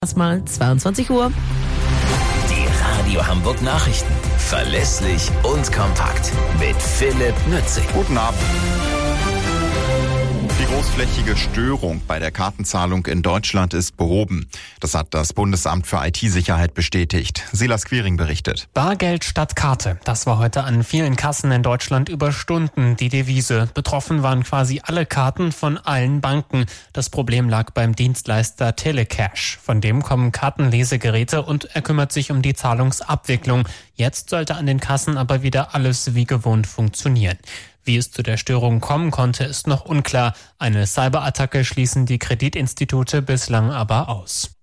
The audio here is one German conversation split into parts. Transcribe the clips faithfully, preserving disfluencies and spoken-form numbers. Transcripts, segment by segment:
Erstmal zweiundzwanzig Uhr. Die Radio Hamburg Nachrichten. Verlässlich und kompakt. Mit Philipp Nützig. Guten Abend. Die großflächige Störung bei der Kartenzahlung in Deutschland ist behoben. Das hat das Bundesamt für I T-Sicherheit bestätigt. Silas Quiring berichtet. Bargeld statt Karte. Das war heute an vielen Kassen in Deutschland über Stunden die Devise. Betroffen waren quasi alle Karten von allen Banken. Das Problem lag beim Dienstleister Telecash. Von dem kommen Kartenlesegeräte und er kümmert sich um die Zahlungsabwicklung. Jetzt sollte an den Kassen aber wieder alles wie gewohnt funktionieren. Wie es zu der Störung kommen konnte, ist noch unklar. Eine Cyberattacke schließen die Kreditinstitute bislang aber aus.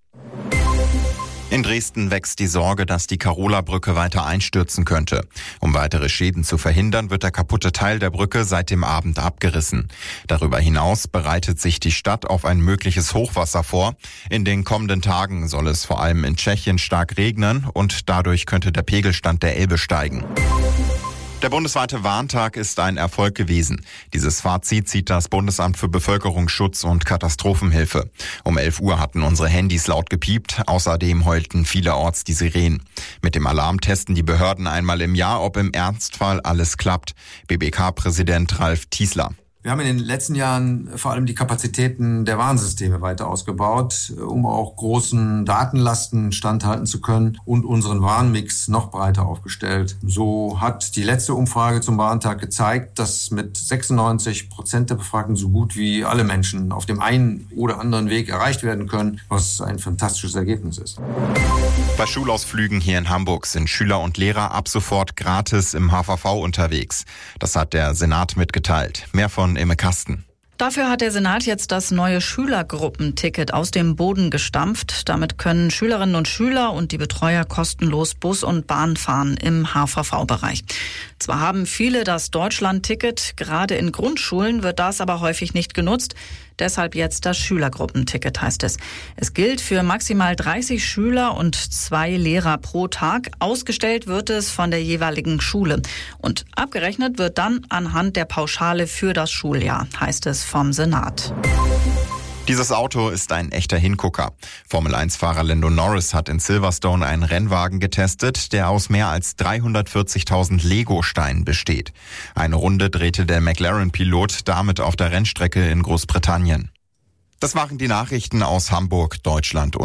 In Dresden wächst die Sorge, dass die Karola-Brücke weiter einstürzen könnte. Um weitere Schäden zu verhindern, wird der kaputte Teil der Brücke seit dem Abend abgerissen. Darüber hinaus bereitet sich die Stadt auf ein mögliches Hochwasser vor. In den kommenden Tagen soll es vor allem in Tschechien stark regnen und dadurch könnte der Pegelstand der Elbe steigen. Der bundesweite Warntag ist ein Erfolg gewesen. Dieses Fazit zieht das Bundesamt für Bevölkerungsschutz und Katastrophenhilfe. Um elf Uhr hatten unsere Handys laut gepiept. Außerdem heulten vielerorts die Sirenen. Mit dem Alarm testen die Behörden einmal im Jahr, ob im Ernstfall alles klappt. B B K-Präsident Ralf Tiesler. Wir haben in den letzten Jahren vor allem die Kapazitäten der Warnsysteme weiter ausgebaut, um auch großen Datenlasten standhalten zu können und unseren Warnmix noch breiter aufgestellt. So hat die letzte Umfrage zum Warntag gezeigt, dass mit sechsundneunzig Prozent der Befragten so gut wie alle Menschen auf dem einen oder anderen Weg erreicht werden können, was ein fantastisches Ergebnis ist. Bei Schulausflügen hier in Hamburg sind Schüler und Lehrer ab sofort gratis im H V V unterwegs. Das hat der Senat mitgeteilt. Mehr von Imme Kasten. Dafür hat der Senat jetzt das neue Schülergruppenticket aus dem Boden gestampft. Damit können Schülerinnen und Schüler und die Betreuer kostenlos Bus und Bahn fahren im H V V-Bereich. Zwar haben viele das Deutschland-Ticket, gerade in Grundschulen wird das aber häufig nicht genutzt. Deshalb jetzt das Schülergruppenticket, heißt es. Es gilt für maximal dreißig Schüler und zwei Lehrer pro Tag. Ausgestellt wird es von der jeweiligen Schule. Und abgerechnet wird dann anhand der Pauschale für das Schuljahr, heißt es vom Senat. Dieses Auto ist ein echter Hingucker. Formel eins Fahrer Lando Norris hat in Silverstone einen Rennwagen getestet, der aus mehr als dreihundertvierzigtausend Lego-Steinen besteht. Eine Runde drehte der McLaren-Pilot damit auf der Rennstrecke in Großbritannien. Das waren die Nachrichten aus Hamburg, Deutschland und